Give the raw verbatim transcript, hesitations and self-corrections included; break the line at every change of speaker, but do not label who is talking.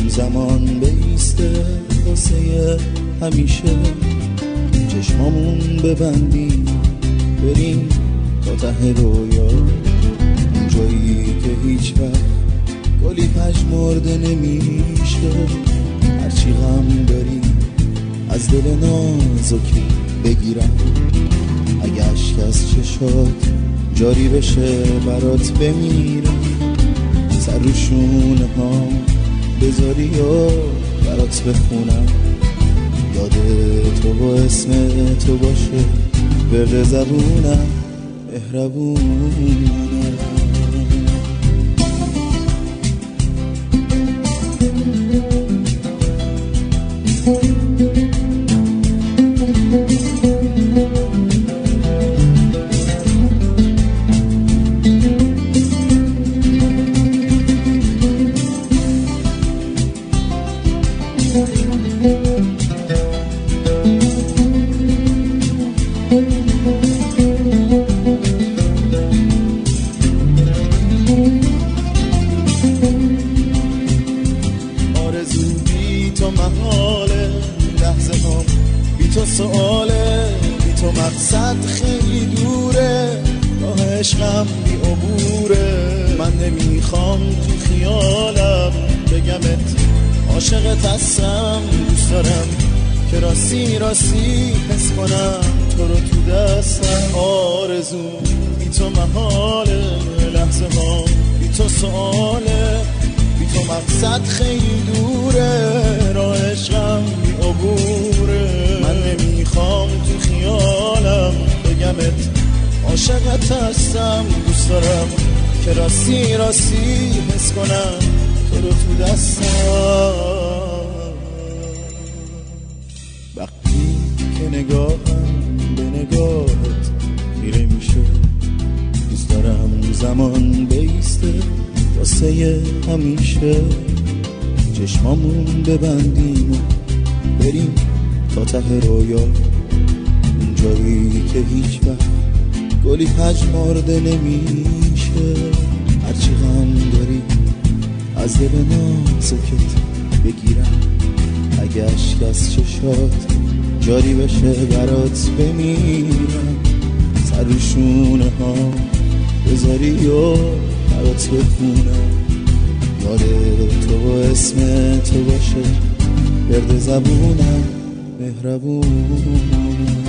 زمان بیسته واسه همیشه، چشمامون ببندیم بریم تا ته رویا، اونجایی که هیچ وقت گلی پژمرده نمیشه. هرچی غم داری از دل نازکی بگیرم، اگه اشک از چشات جاری بشه برات بمیرم. سر رو شونه ها بذاری و برات بخونم، یاد تو و اسم تو باشه ورد زبونم، مهربونم. آرزو بی تو محاله، لحظه هم بی تو سؤاله، بی تو مقصد خیلی دوره، راه عشقم بی عبوره. من نمیخوام تو خیالم بگمت عاشقت هستم، دوست دارم که راستی راستی حس کنم تو رو تو دستم. آرزو بی تو محاله، لحظه ها بی تو سؤاله، بی تو مقصد خیلی دوره، راه عشقم بی عبوره. من نمیخوام تو خیالم بگمت عاشقت هستم، دوست دارم که راستی راستی حس کنم تو رو تو دستم. وقتی که نگاهم به نگاهت خیره میشه، دوست دارم زمان بیسته واسه همیشه، چشمامون ببندیم و بریم تا ته رویا، اونجایی که هیچ وقت گلی پژمرده نمیشه. هرچی غم داری از دل نازکت بگیرم، اگه اشک از چشات جاری بشه برات بمیرم. سر رو شونه ها بذاری و برات بخونم، یاد تو و اسم تو باشه ورد زبونم، مهربونم.